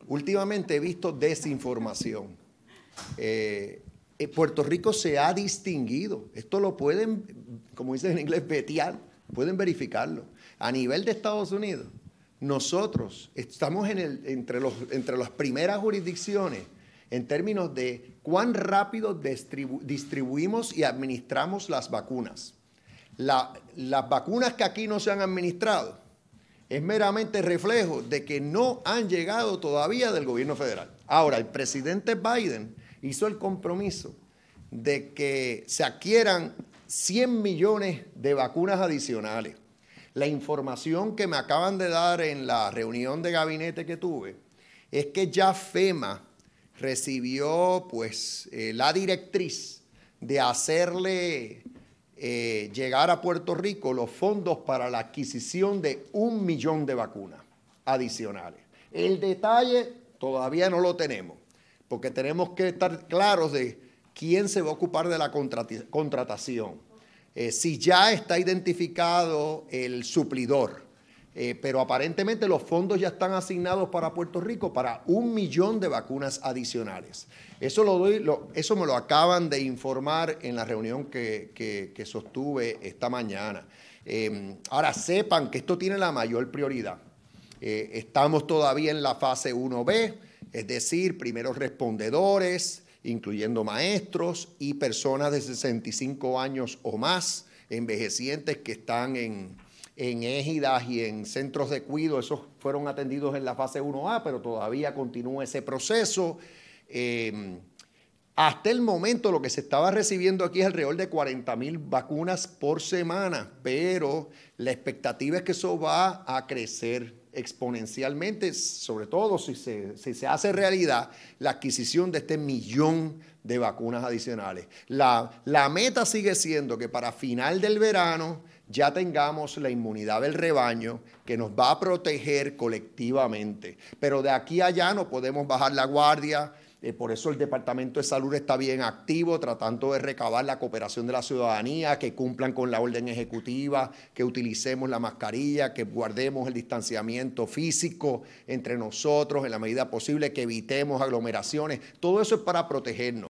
últimamente he visto desinformación. Puerto Rico se ha distinguido. Esto lo pueden, como dicen en inglés, vetear, pueden verificarlo. A nivel de Estados Unidos, nosotros estamos entre las primeras jurisdicciones en términos de cuán rápido distribuimos y administramos las vacunas. Las vacunas que aquí no se han administrado es meramente reflejo de que no han llegado todavía del gobierno federal. Ahora, el presidente Biden hizo el compromiso de que se adquieran 100 millones de vacunas adicionales. La información que me acaban de dar en la reunión de gabinete que tuve es que ya FEMA recibió la directriz de hacerle llegar a Puerto Rico los fondos para la adquisición de 1 millón de vacunas adicionales. El detalle todavía no lo tenemos, porque tenemos que estar claros de quién se va a ocupar de la contratación. Si ya está identificado el suplidor, pero aparentemente los fondos ya están asignados para Puerto Rico para 1 millón de vacunas adicionales. Eso me lo acaban de informar en la reunión que sostuve esta mañana. Ahora sepan que esto tiene la mayor prioridad. Estamos todavía en la fase 1B, es decir, primeros respondedores, incluyendo maestros y personas de 65 años o más, envejecientes que están en égidas y en centros de cuidado. Esos fueron atendidos en la fase 1A, pero todavía continúa ese proceso. Hasta el momento lo que se estaba recibiendo aquí es alrededor de 40,000 vacunas por semana, pero la expectativa es que eso va a crecer exponencialmente, sobre todo si se hace realidad la adquisición de este 1 millón de vacunas adicionales. La meta sigue siendo que para final del verano ya tengamos la inmunidad del rebaño que nos va a proteger colectivamente. Pero de aquí a allá no podemos bajar la guardia. Por eso el Departamento de Salud está bien activo, tratando de recabar la cooperación de la ciudadanía, que cumplan con la orden ejecutiva, que utilicemos la mascarilla, que guardemos el distanciamiento físico entre nosotros en la medida posible, que evitemos aglomeraciones. Todo eso es para protegernos.